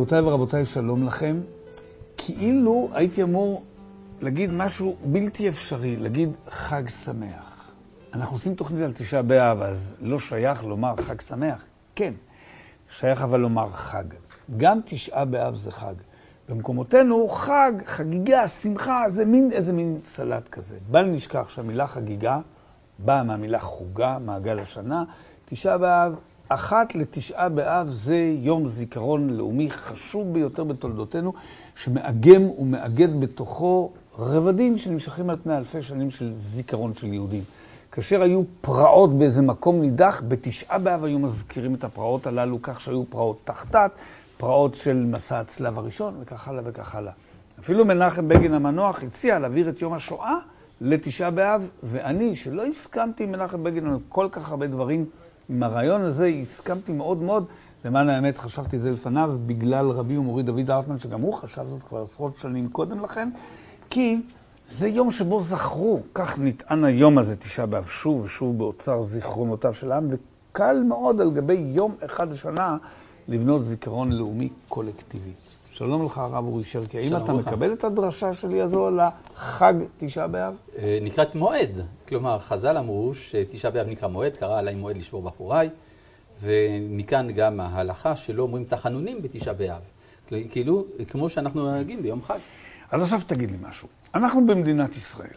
גבירותיי ורבותיי, שלום לכם. כאילו הייתי אמור להגיד משהו בלתי אפשרי, להגיד חג שמח. אנחנו עושים תוכנית על תשעה באב, אז לא שייך לומר חג שמח. כן, שייך אבל לומר חג. גם תשעה באב זה חג. במקומותינו חג, חגיגה, שמחה, זה איזה מין סלט כזה. בל נשכח שהמילה חגיגה באה מהמילה חוגה, מעגל השנה. תשעה באב, אחת לתשעה באב זה יום זיכרון לאומי חשוב ביותר בתולדותינו, שמאגם ומאגד בתוכו רבדים שנמשכים על פני אלפי שנים של זיכרון של יהודים. כאשר היו פרעות באיזה מקום נידח, בתשעה באב היו מזכירים את הפרעות הללו, כך שהיו פרעות תחתת, פרעות של מסע הצלב הראשון, וכך הלאה וכך הלאה. אפילו מנחם בגין המנוח הציע להעביר את יום השואה לתשעה באב, ואני, שלא הסכמתי עם מנחם בגין על כל כך הרבה דברים, עם הרעיון הזה הסכמתי מאוד מאוד, למען האמת חשבתי את זה לפניו, בגלל רבי ומורי דוד הרטמן, שגם הוא חשב זאת כבר עשרות שנים קודם לכן, כי זה יום שבו זכרו, כך נטען היום הזה תשעה באב, שוב ושוב באוצר זיכרונותיו של העם, וקל מאוד על גבי יום אחד לשנה לבנות זיכרון לאומי קולקטיבי. שלום לך הרב אורי שרקי, האם אתה מקבל את הדרשה שלי הזו על החג תשעה באב? נקראת מועד, כלומר חז"ל אמרו שתשעה באב נקרא מועד, קרא עליי מועד לשבור בחוריי, ומכאן גם ההלכה שלא אומרים תחנונים בתשעה באב, כאילו כמו שאנחנו נוהגים ביום חג. אז עכשיו תגיד לי משהו, אנחנו במדינת ישראל,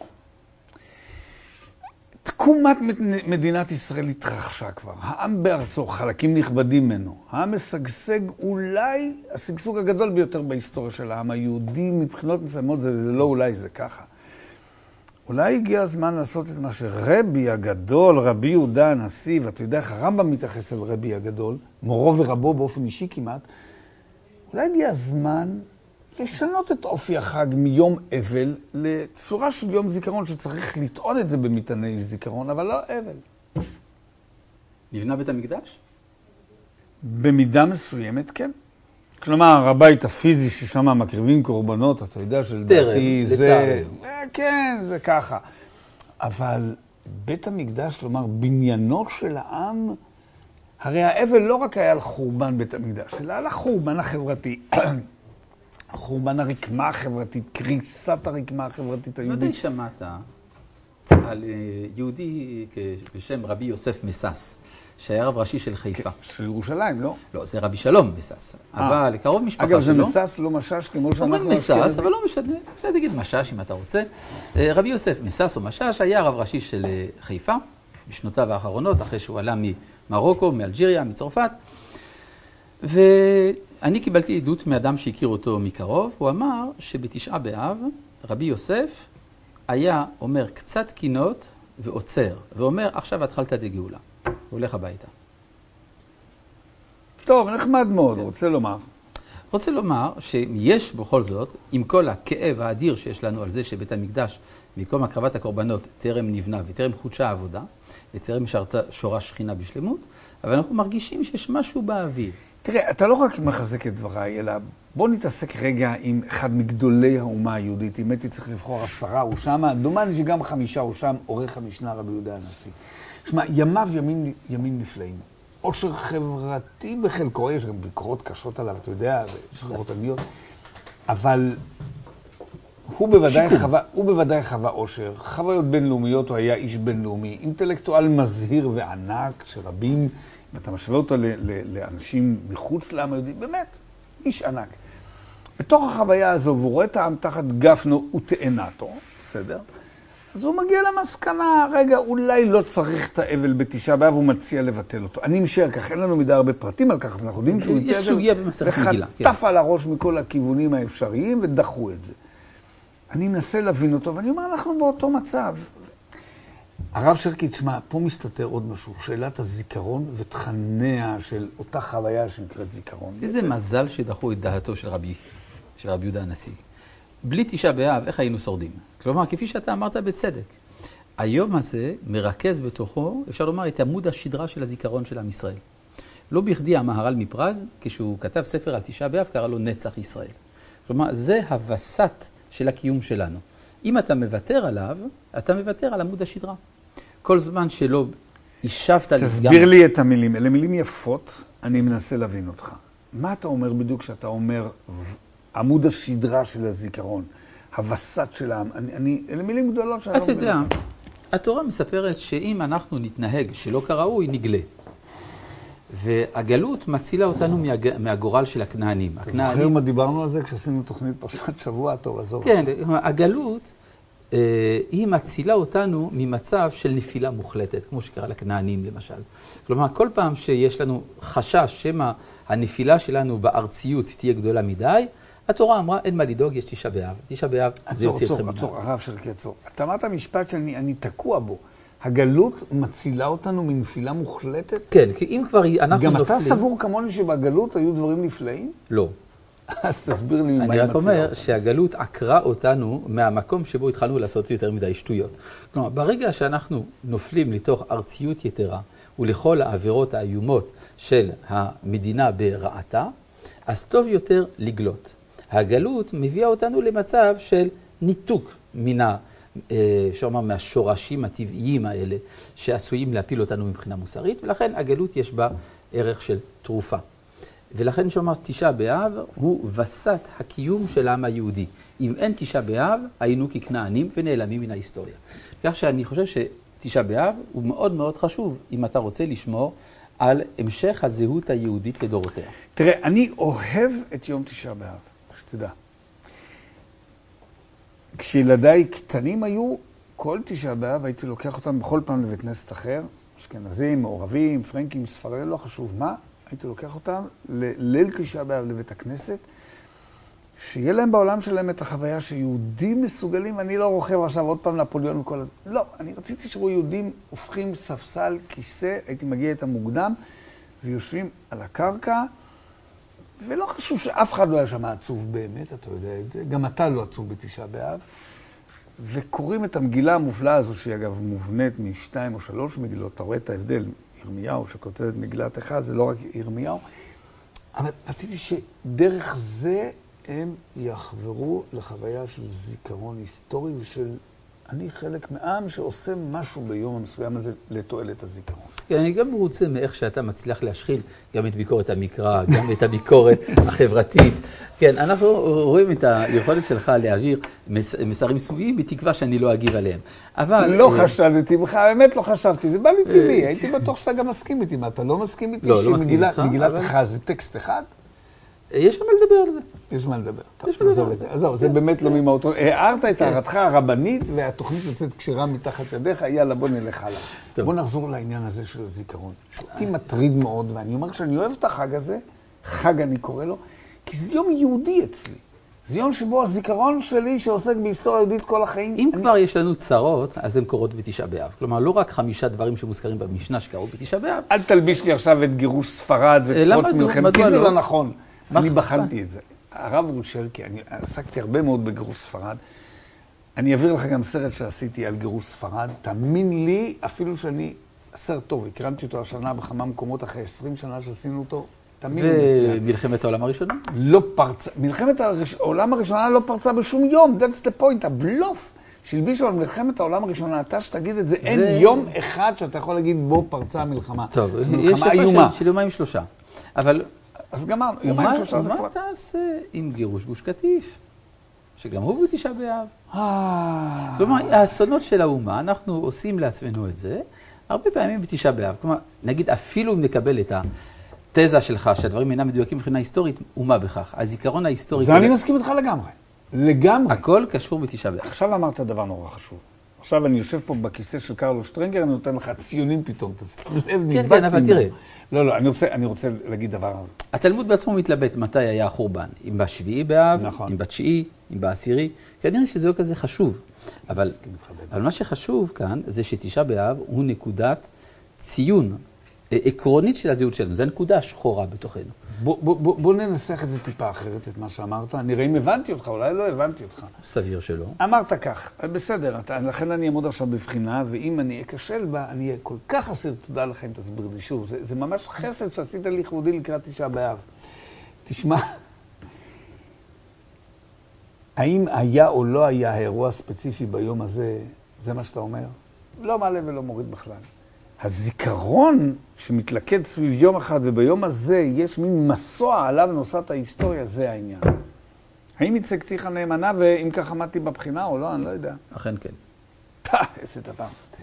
תקומת מדינת ישראל התרחשה כבר, העם בארצו, חלקים נכבדים ממנו, העם משגשג אולי השגשוג הגדול ביותר בהיסטוריה של העם היהודי, מבחינות מסוימות זה לא אולי, זה ככה. אולי הגיע הזמן לעשות את מה שרבי הגדול, רבי יהודה הנשיא, ואתה יודע איך הרמב"ם מתייחס אל רבי הגדול, מורו ורבו באופן אישי כמעט, אולי הגיע הזמן לשנות את אופי החג מיום אבל לצורה של יום זיכרון שצריך לטעון את זה במטעני זיכרון, אבל לא אבל. נבנה בית המקדש? במידה מסוימת, כן. כלומר, הבית הפיזי ששם מקריבים קורבנות, אתה יודע שלדעתי זה... כן, זה ככה. אבל בית המקדש, כלומר, בניינו של העם, הרי האבל לא רק היה על חורבן בית המקדש, אלא על החורבן החברתי. חורבן הרקמה החברתית, קריסת הרקמה החברתית היהודית. מתי שמעת על יהודי בשם רבי יוסף מסס, שהיה רב ראשי של חיפה? של ירושלים, לא? לא, זה רבי שלום מסס, אבל לקרוב משפחה שלו. אגב, זה מסס, לא משש, כמו שאנחנו... אומרים מסס, אבל לא משנה, אפשר תגיד משש אם אתה רוצה. רבי יוסף מסס או משש היה רב ראשי של חיפה, בשנותיו האחרונות, אחרי שהוא עלה ממרוקו, מאלג'יריה, מצרפת, אני קיבלתי עדות מאדם שהכיר אותו מקרוב, הוא אמר שבתשעה באב רבי יוסף היה אומר קצת קינות ועוצר, ואומר עכשיו התחלת דגאולה, הוא הולך הביתה. טוב, נחמד מאוד, רוצה לומר שיש בכל זאת, עם כל הכאב האדיר שיש לנו על זה שבית המקדש מקום הקרבת הקורבנות טרם נבנה וטרם חודשה העבודה, וטרם שורה שכינה בשלמות, אבל אנחנו מרגישים שיש משהו באוויר. תראה, אתה לא רק מחזק את דבריי, אלא בוא נתעסק רגע עם אחד מגדולי האומה היהודית. אם הייתי צריך לבחור 10 הוא שם, דומני שגם 5 הוא שם, עורך המשנה רבי יהודה הנשיא. שמע, ימיו ימים נפלאים. עושר חברתי בחלקו, יש גם ביקורות קשות עליו, אתה יודע, יש חברות עלמיות, אבל הוא בוודאי חווה עושר, חוויות בינלאומיות, הוא היה איש בינלאומי, אינטלקטואל מזהיר וענק, שרבים, אם אתה משווה אותו לאנשים מחוץ לעם היהודי, באמת, איש ענק. בתוך החוויה הזו, והוא רואה את העם תחת גפנו ותאנתו, בסדר? אז הוא מגיע למסקנה, רגע, אולי לא צריך את האבל בתשעה באב, הוא מציע לבטל אותו. אני משאר כך, אין לנו מידה הרבה פרטים על כך, אבל אנחנו יודעים שהוא הציע את זה, וחטף על הראש מכל הכיוונים האפשריים, ודחו את זה. אני מנסה להבין אותו, ואני אומר, אנחנו באותו מצב. הרב שרקי, תשמע, פה מסתתר עוד משהו, שאלת הזיכרון ותכניה של אותה חוויה שנקראת זיכרון. איזה מזל שדחו את דעתו של רבי יהודה הנשיא. בלי תשעה באב, איך היינו שורדים? כלומר, כפי שאתה אמרת בצדק, היום הזה מרכז בתוכו, אפשר לומר, את עמוד השדרה של הזיכרון של עם ישראל. לא בכדי המהר"ל מפראג, כשהוא כתב ספר על תשעה באב, קרא לו נצח ישראל. כלומר, זה הווסת של הקיום שלנו. אם אתה מוותר עליו, אתה מוותר על עמוד השדרה. כל זמן שלא השבת... תסביר לי את המילים. אלה מילים יפות, אני מנסה להבין אותך. מה אתה אומר בדיוק כשאתה אומר עמוד השדרה של הזיכרון, הווסת של העם? אלה מילים גדולות שאני לא מבין. אתה יודע, התורה מספרת שאם אנחנו נתנהג שלא כראוי, נגלה. והגלות מצילה אותנו מהגורל של הכנענים. אתה זוכר מה דיברנו על זה כשעשינו תוכנית פרשת שבוע? טוב, עזוב. כן, הגלות היא מצילה אותנו ממצב של נפילה מוחלטת, כמו שקרה לכנענים למשל. כלומר, כל פעם שיש לנו חשש שמה הנפילה שלנו בארציות תהיה גדולה מדי, התורה אמרה, אין מה לדאוג, יש תשעה באב. תשעה באב, זה יוציא אתכם מדי. עצור, הרב שרקי, עצור. אתה אמרת משפט שאני תקוע בו. הגלות מצילה אותנו מנפילה מוחלטת? כן, כי אם כבר אנחנו נופלים... גם אתה סבור כמוני שבגלות היו דברים נפלאים? לא. אז תסביר לי ממה היא מצילה אותנו. אני רק אומר שהגלות עקרה אותנו מהמקום שבו התחלנו לעשות יותר מדי שטויות. כלומר, ברגע שאנחנו נופלים לתוך ארציות יתרה ולכל העבירות האיומות של המדינה ברעתה, אז טוב יותר לגלות. הגלות מביאה אותנו למצב של ניתוק שאומר מהשורשים הטבעיים האלה שעשויים להפיל אותנו מבחינה מוסרית, ולכן הגלות יש בה ערך של תרופה. ולכן שאומר תשעה באב הוא וסת הקיום של העם היהודי. אם אין תשעה באב, היינו ככנענים ונעלמים מן ההיסטוריה. כך שאני חושב שתשעה באב הוא מאוד מאוד חשוב אם אתה רוצה לשמור על המשך הזהות היהודית לדורותיה. תראה, אני אוהב את יום תשעה באב, שתדע. כשילדיי קטנים היו, כל תשעה באב הייתי לוקח אותם בכל פעם לבית כנסת אחר, אשכנזים, מעורבים, פרנקים, ספרדים, לא חשוב מה, הייתי לוקח אותם לליל תשעה באב לבית הכנסת, שיהיה להם בעולם שלהם את החוויה שיהודים מסוגלים, אני לא רוכב עכשיו עוד פעם נפוליאון וכל הזה. לא, אני רציתי שרואו יהודים הופכים ספסל, כיסא, הייתי מגיע איתם מוקדם, ויושבים על הקרקע, ולא חשוב שאף אחד לא היה שם עצוב באמת, אתה יודע את זה, גם אתה לא עצוב בתשעה באב, וקוראים את המגילה המופלאה הזו, שהיא אגב מובנית משתיים או שלוש מגילות, אתה רואה את ההבדל, ירמיהו שכותב את מגילת אחד, זה לא רק ירמיהו, אבל רציתי שדרך זה הם יחברו לחוויה של זיכרון היסטורי ושל אני חלק מעם שעושה משהו ביום המסוים הזה לתועלת הזיכרון. אני גם רוצה מאיך שאתה מצליח להשחיל גם את ביקורת המקרא, גם את הביקורת החברתית. כן, אנחנו רואים את היכולת שלך להעביר מסרים סוגיים בתקווה שאני לא אגיב עליהם. אבל... לא חשבתי בך, האמת לא חשבתי, זה בא לי טבעי. הייתי בטוח שאתה גם מסכים איתי. מה, אתה לא מסכים איתי? לא, לא מסכים איתך. מגילת אחד זה טקסט אחד? יש מה לדבר על זה. יש מה לדבר. עזוב, זה באמת לא ממהותו. הערת את הערתך הרבנית, והתוכנית יוצאת קשירה מתחת ידיך, יאללה, בוא נלך הלאה. בוא נחזור לעניין הזה של הזיכרון. שאותי מטריד מאוד, ואני אומר שאני אוהב את החג הזה, חג אני קורא לו, כי זה יום יהודי אצלי. זה יום שבו הזיכרון שלי שעוסק בהיסטוריה יהודית כל החיים. אם כבר יש לנו צרות, אז הן קורות בתשעה באב. כלומר, לא רק 5 דברים שמוזכרים במשנה שקרו בתשעה באב. אל תלביש לי עכשיו את גירוש ספרד ופרוץ מלחמת, כי זה לא נכון. אני בחנתי את זה. הרב רושרקי, אני עסקתי הרבה מאוד בגירוש ספרד. אני אעביר לך גם סרט שעשיתי על גירוש ספרד. תאמין לי, אפילו שאני סרט טוב, הקרנתי אותו השנה בכמה מקומות אחרי 20 שנה שעשינו אותו. תאמין לי. ומלחמת העולם הראשונה? לא פרצה. מלחמת העולם הראשונה לא פרצה בשום יום. That's the point. הבלוף שהלבישו על מלחמת העולם הראשונה. אתה שתגיד את זה, אין יום אחד שאתה יכול להגיד בו פרצה המלחמה. טוב, יש יפה של יומיים 3. אבל... אז גמרנו, יומיים 3 זה כבר. מה תעשה עם גירוש גוש קטיף? שגם הוא בתשעה באב. כלומר, האסונות של האומה, אנחנו עושים לעצמנו את זה, הרבה פעמים בתשעה באב. כלומר, נגיד אפילו אם נקבל את התזה שלך, שהדברים אינם מדויקים מבחינה היסטורית, ומה בכך? הזיכרון ההיסטורי... זה אני מסכים איתך לגמרי. לגמרי. הכל קשור בתשעה באב. עכשיו אמרת דבר נורא חשוב. עכשיו אני יושב פה בכיסא של קרלו שטרנגר, אני נותן לך ציונים פתאום. כן, אבל תראה. לא, אני רוצה להגיד דבר. התלמוד בעצמו מתלבט מתי היה החורבן. אם בשביעי באב, נכון. אם בתשיעי, אם בעשירי. כנראה שזה לא כזה חשוב. אבל מה שחשוב כאן זה שתשעה באב הוא נקודת ציון עקרונית של הזהות שלנו. זו הנקודה השחורה בתוכנו. בוא ננסח את זה טיפה אחרת, את מה שאמרת. נראה אם הבנתי אותך, אולי לא הבנתי אותך. סביר שלא. אמרת כך, בסדר, לכן אני אעמוד עכשיו בבחינה, ואם אני אכשל בה, אני אהיה כל כך אסיר תודה לכם, תסביר לי שוב. זה ממש חסד שעשית לי לכבודי לקראת תשעה באב. תשמע, האם היה או לא היה האירוע ספציפי ביום הזה, זה מה שאתה אומר? לא מעלה ולא מוריד בכלל. הזיכרון שמתלכד סביב יום אחד, וביום הזה יש מין מסוע עליו נוסעת ההיסטוריה, זה העניין. האם הצגתיך נאמנה, ואם כך עמדתי בבחינה או לא, אני לא יודע. אכן כן. איזה דבר.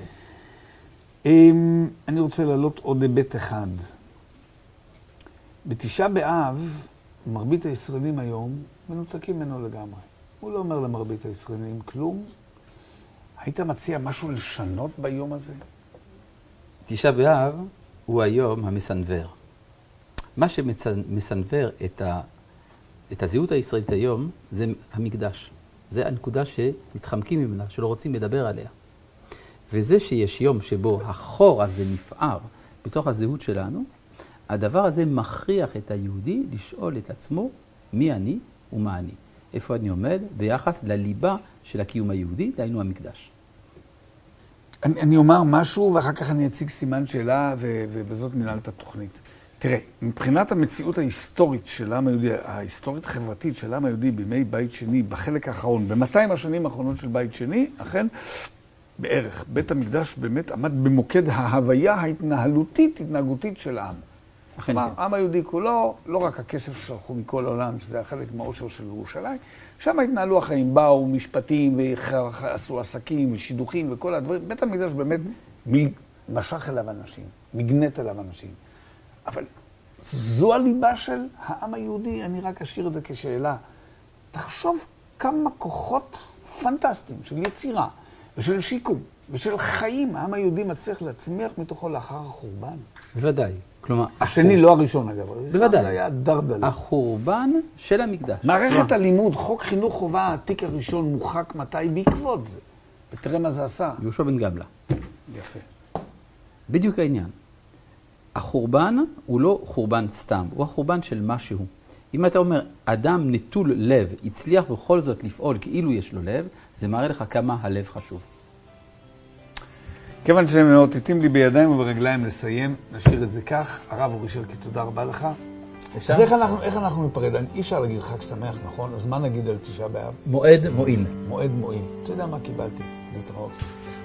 אני רוצה להעלות עוד היבט אחד. בתשעה באב, מרבית הישראלים היום מנותקים ממנו לגמרי. הוא לא אומר למרבית הישראלים כלום. היית מציע משהו לשנות ביום הזה? תשעה באב הוא היום המסנבר. מה שמסנבר את הזהות הישראלית היום זה המקדש. זה הנקודה שמתחמקים ממנה, שלא רוצים לדבר עליה. וזה שיש יום שבו החור הזה נפער בתוך הזהות שלנו, הדבר הזה מכריח את היהודי לשאול את עצמו מי אני ומה אני. איפה אני עומד ביחס לליבה של הקיום היהודי, דהיינו המקדש. אני אומר משהו ואחר כך אני אציג סימן שאלה ובזאת ננעל את התוכנית. תראה, מבחינת המציאות ההיסטורית של העם היהודי, ההיסטורית חברתית של העם היהודי בימי בית שני, בחלק האחרון, ב-200 השנים האחרונות של בית שני, אכן בערך בית המקדש באמת עמד במוקד ההוויה ההתנהלותית, התנהגותית של העם. כלומר, העם היהודי כולו, לא רק הכסף ששלחו מכל העולם, שזה היה חלק מהעושר של ירושלים, שם התנהלו החיים, באו משפטים ועשו עסקים ושידוכים וכל הדברים. בית המקדש באמת משך אליו אנשים, מגנט אליו אנשים. אבל זו הליבה של העם היהודי, אני רק אשאיר את זה כשאלה. תחשוב כמה כוחות פנטסטיים של יצירה ושל שיקום ושל חיים העם היהודי מצליח להצמיח מתוכו לאחר החורבן. בוודאי. כלומר, השני לא הראשון אגב. בוודאי. היה דרדל. החורבן של המקדש. מערכת הלימוד, חוק חינוך חובה העתיק הראשון מוחק מתי בעקבות זה. ותראה מה זה עשה. יהושע בן גמלא. יפה. בדיוק העניין. החורבן הוא לא חורבן סתם, הוא החורבן של משהו. אם אתה אומר, אדם נטול לב הצליח בכל זאת לפעול כאילו יש לו לב, זה מראה לך כמה הלב חשוב. כיוון שהם מאותתים לי בידיים וברגליים לסיים, נשאיר את זה כך. הרב אורי שרקי, תודה רבה לך. אז איך אנחנו ניפרד? אי אפשר להגיד חג שמח, נכון? אז מה נגיד על תשעה באב? מועד מועיל. מועד מועיל. אתה יודע מה קיבלתי? להתראות.